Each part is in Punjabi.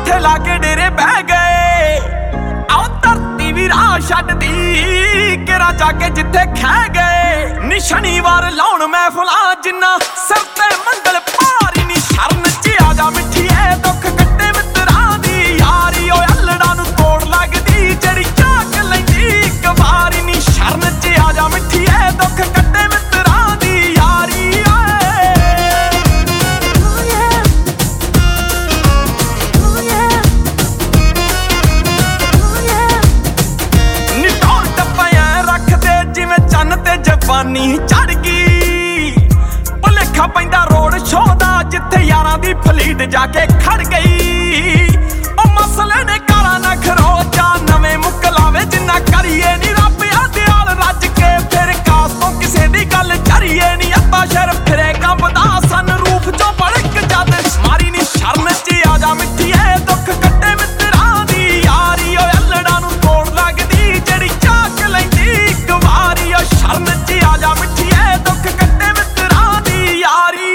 ਕੋਠੇ ਲਾ ਕੇ ਡੇਰੇ ਬਹਿ ਗਏ। ਆਓ ਧਰਤੀ ਵੀ ਰਾਹ ਛੱਡਦੀ ਕਿਰਾ ਜਾ ਕੇ ਜਿੱਥੇ ਖਹਿ ਗਏ। ਨੀ ਸ਼ਨੀਵਾਰ ਲਾਉਣ ਮਹਿਫਲਾਂ ਜਿੰਨਾ ਸਿਰ ਤੇ ਮੰਗਲ ਭਾਰੀ। ਨੀ ਸ਼ਰਨ ਚ ਆ ਜਾ ਮਿੱਠੀਏ ਦੁੱਖ ਕੱਟੇ ਮਿੱਤਰਾਂ ਦੀ ਯਾਰੀ। ਓਏ ਅਲੜਾਂ ਨੂੰ ਤੋੜ ਲੱਗਦੀ ਜਿਹੜੀ ਝਾਕ ਲੈਂਦੀ ਇੱਕ ਵਾਰੀ। ਨੀ ਸ਼ਰਨ ਚ ਆ ਜਾ ਮਿੱਠੀਏ ਦੁੱਖ ਕੱਟੇ ਮਿੱਤਰਾਂ ਦੀ ਯਾਰੀ। ਨੀ ਟੌਰ ਟੱਪਿਆਂ ਰੱਖਦੇ ਜਿਵੇਂ ਚੰਨ ਤੇ ਜਵਾਨੀ ਚੜ ਗਈ। ਭੁਲੇਖਾ ਪੈਂਦਾ ਰੋਡ ਸ਼ੋਅ ਦਾ ਜਿੱਥੇ ਯਾਰਾਂ ਦੀ ਫਲੀਟ ਜਾ ਕੇ ਖੜ ਗਈ। ਉਹ ਮਸਲੇ ਨੇ ਕਾਲਾ ਨਾ ਖਰੋਚਾ ਨਵੇਂ ਮੁੱਕ ਲਾਵੇ ਜਿੰਨਾ ਕਰੀਏ। ਨੀ ਰੱਬ ਆ ਦਿਆਲ ਰੱਜ ਕੇ ਫਿਰ ਕਾਸ ਤੋਂ ਕਿਸੇ ਦੀ ਗੱਲ ਕਰੀਏ। ਨੀ ਅੱਧਾ ਸ਼ਹਿਰ ਫਿਰੇ ਕੰਬਦਾ ਸਨ ਰੂਫ ਚੋਂ ਬੜਕ ਜਦ ਮਾਰੀ। ਨੀ ਸ਼ਰਨ ਚ ਆ ਜਾ ਮਿੱਠੀਏ ਦੁੱਖ ਕੱਟੇ ਮਿੱਤਰਾਂ ਦੀ ਯਾਰੀ। ਓਏ ਅਲੜਾਂ ਨੂੰ ਤੋੜ ਲੱਗਦੀ ਜਿਹੜੀ ਝਾਕ ਲੈਂਦੀ ਇੱਕ ਵਾਰੀ। ਓ ਸ਼ਰਨ ਚ ਆ ਜਾ ਮਿੱਠੀਏ ਦੁੱਖ ਕੱਟੇ ਮਿੱਤਰਾਂ ਦੀ ਯਾਰੀ।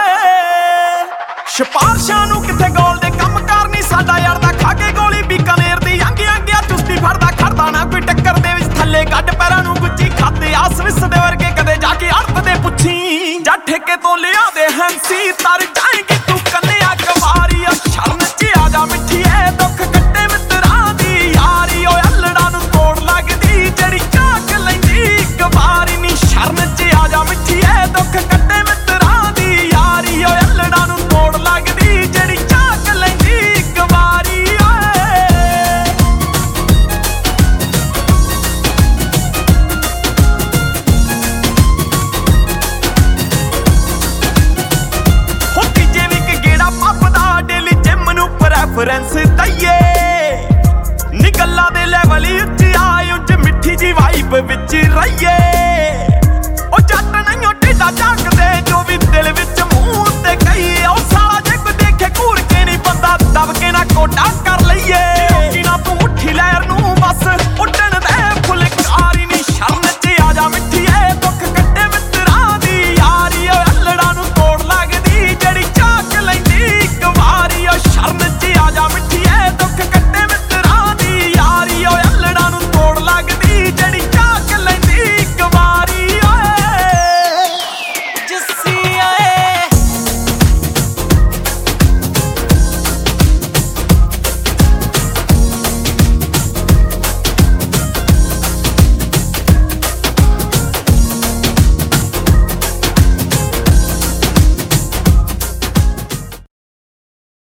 ਸਿਫਾਰਸ਼ਾਂ ਨੂੰ ਕਿੱਥੇ ਗੋਲ ਦੇ ਕੰਮ ਕਰਨੀ ਸਾਡਾ ਯਾਰ ਦਾ ਖਾ ਕੇ ਗੋਲੀ ਬੀਕਾਨੇਰ ਦੀ ਅੰਗੀ ਅੰਗਿਆ ਚੁਸਤੀ ਫੜਦਾ ਖੜਦਾ ਨਾ ਕੋਈ ਟੱਕਰ ਦੇ ਵਿੱਚ ਥੱਲੇ ਗੱਡ ਪੈਰਾਂ ਨੂੰ ਗੁੱਚੀ ਖਾਤੇ ਆ ਸਵਿਸ ਦੇ ਵਰਗੇ ਕਦੇ ਜਾ ਕੇ ਅਰਥ ਦੇ ਪੁੱਛੀ। ਜਾਂ ਠੇਕੇ ਤੋਂ ਲਿਆ ਦੇ ਹੈਂਸੀ ਤਰ ਜਾਏਗੀ ਤੂੰ ਕੰਨਿਆ ਕਵਾਰੀ। ਓ ਸ਼ਰਨ ਚ ਆ ਜਾ ਮਿੱਠੀਏ ਦੁੱਖ ਕੱਟੇ ਮਿੱਤਰਾਂ ਦੀ ਯਾਰੀ। ਓਏ ਅਲੜਾਂ ਨੂੰ ਤੋੜ ਲੱਗਦੀ ਜਿਹੜੀ ਝਾਕ ਲੈਂਦੀ ਇੱਕ ਵਾਰੀ। ਨੀ ਸ਼ਰਨ ਚ ਆ ਜਾ ਮਿੱਠੀਏ ਦੁੱਖ ਕੱਟੇ ਮਿੱਤਰਾਂ ਦੀ ਯਾਰੀ। ਓਏ ਅਲੜਾਂ ਨੂੰ ਤੋੜ ਲੱਗਦੀ ਜਿਹੜੀ ਝਾਕ ਲੈਂਦੀ ਇੱਕ ਵਾਰੀ। ਹੋ ਤੀਜੇ ਵੀ ਇੱਕ ਗੇੜਾ ਪੱਪਦਾ ਡੇਲੀ ਜਿਮ ਨੂੰ ਪ੍ਰੈਫਰੈਂਸ ਦਈਏ। ਨੀ ਗੱਲਾਂ ਦੇ ਲੈਵਲ ਉੱਚੀ ਆਏ ਉਂਝ ਮਿੱਠੀ ਜੀ ਵਾਈਬ ਵਿੱਚ ਰਹੀਏ। ਉਹ ਜੱਟ ਨਹੀਂ ਢੇਡਾ